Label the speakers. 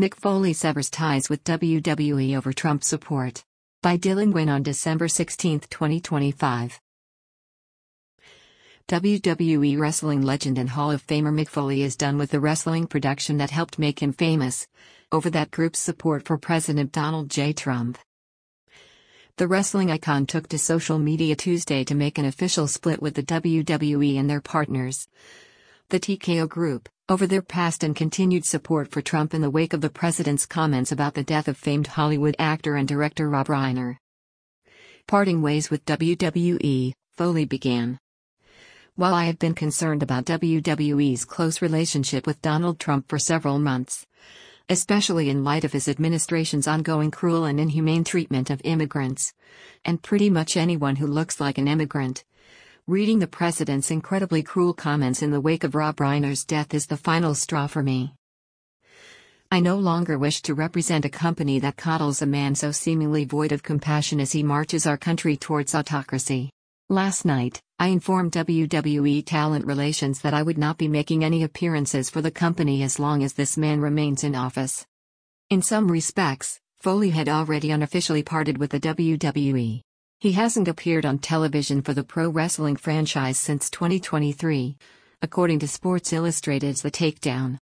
Speaker 1: Mick Foley severs ties with WWE over Trump support. By Dylan Nguyen on December 16, 2025. WWE wrestling legend and Hall of Famer Mick Foley is done with the wrestling production that helped make him famous, over that group's support for President Donald J. Trump. The wrestling icon took to social media Tuesday to make an official split with the WWE and their partners, the TKO Group, over their past and continued support for Trump in the wake of the president's comments about the death of famed Hollywood actor and director Rob Reiner. Parting ways with WWE, Foley began. While I have been concerned about WWE's close relationship with Donald Trump for several months, especially in light of his administration's ongoing cruel and inhumane treatment of immigrants, and pretty much anyone who looks like an immigrant, reading the president's incredibly cruel comments in the wake of Rob Reiner's death is the final straw for me. I no longer wish to represent a company that coddles a man so seemingly void of compassion as he marches our country towards autocracy. Last night, I informed WWE Talent Relations that I would not be making any appearances for the company as long as this man remains in office. In some respects, Foley had already unofficially parted with the WWE. He hasn't appeared on television for the pro wrestling franchise since 2023, according to Sports Illustrated's The Takedown.